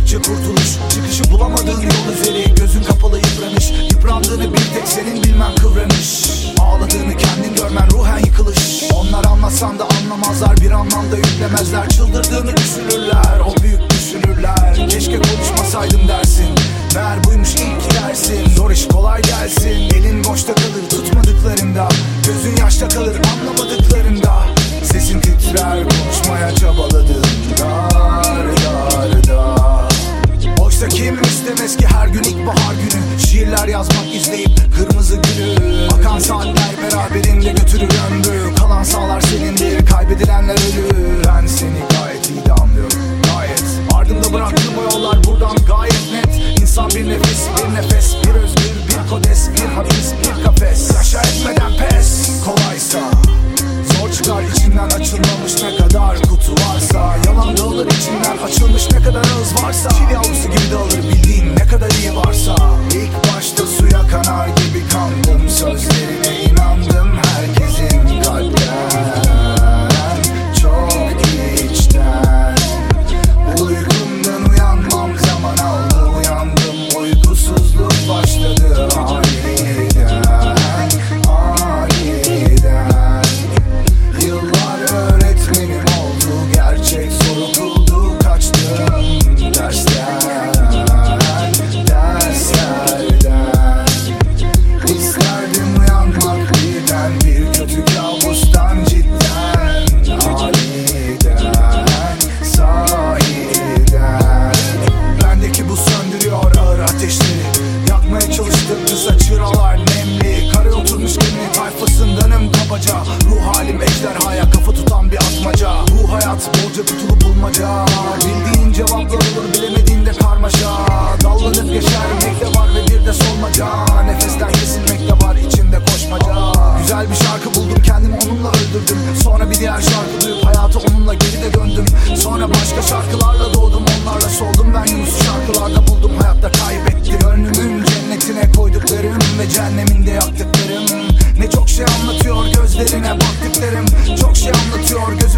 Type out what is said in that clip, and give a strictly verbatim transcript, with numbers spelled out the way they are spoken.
Aradıkça kurtuluş, çıkışı bulamadığın yol üzeri. Gözün kapalı yıpranış, yıprandığını bir tek senin bilmen kıvranış. Ağladığını kendin görmen ruhen yıkılış. Onlar anlatsan da anlamazlar, bir anlamda yüklemezler. Çıldırdığını düşünürler, o büyük düşünürler. Keşke konuşmasaydım dersin, meğer buymuş ilk dersin. Zor iş kolay gelsin, elin boşta kalır tutmadıklarında. Gözün yaşta kalır anlamadıklarında. Sesin titrer konuşmaya çabaladığında. Darda oysa kim istemez ki her gün ilkbahar günü. Şiirler yazmak izleyip kırmızı gülü. Akan saatler beraberinde götürür ömrü. Kalan sağlar senindir, kaybedilenler ölür. Ben seni gayet iyi de anlıyorum, gayet. Ardımda bıraktığım o yollar buradan gayet net. İnsan bir nefis, bir nefes, bir özgür, bir kodes, bir hapis, bir kafes. Yaşa etmeden pes, kolaysa zor çıkar içinden açılmamış ne kadar kutu varsa. Yalan dağılır içinden açılmış ne kadar ağız varsa. Çiğ yavrusu gibi dağılır bildiğin ne kadar iyi varsa. İlk başta suya kanar gibi kandım, sözlerine inandım herkesin kalpten. Çok içten uykumdan uyanmam zaman aldı. Uyandım uykusuzluk başladı aniden, aniden. Yıllar öğretmenim oldu, gerçek sokuldu, kaçtım dersler, derslerden. İsterdim uyanmak birden bir kötü kabustan, cidden, aniden, sahiden. Bendeki bu söndürüyor ağır ateşleri. Yakmaya çalıştım kısa çıralar nemli. Kare oturmuş gemi tayfasındanım kabaca. Ruh halim ejderhaya kafa tutan bir atmaca. Bu hayat bolca kutulu bulmaca. Bildiğin cevaplar olur, bilemediğinde karmaşa. Dallanıp yeşermek de var ve bir de solmaca. Nefesten kesilmek de var içinde koşmaca. Güzel bir şarkı buldum, kendimi onunla öldürdüm. Sonra bir diğer şarkı duyup hayata onunla geri de döndüm. Sonra başka şarkılarla doğdum, onlarla soldum. Ben Yunus'u şarkılarda buldum, hayatta kaybettim. Gönlümün cennetine koyduklarım ve cehenneminde yaktıklarım. Ne çok şey anlatıyor gözlerine baktıklarım. Çok şey anlatıyor gözlerine.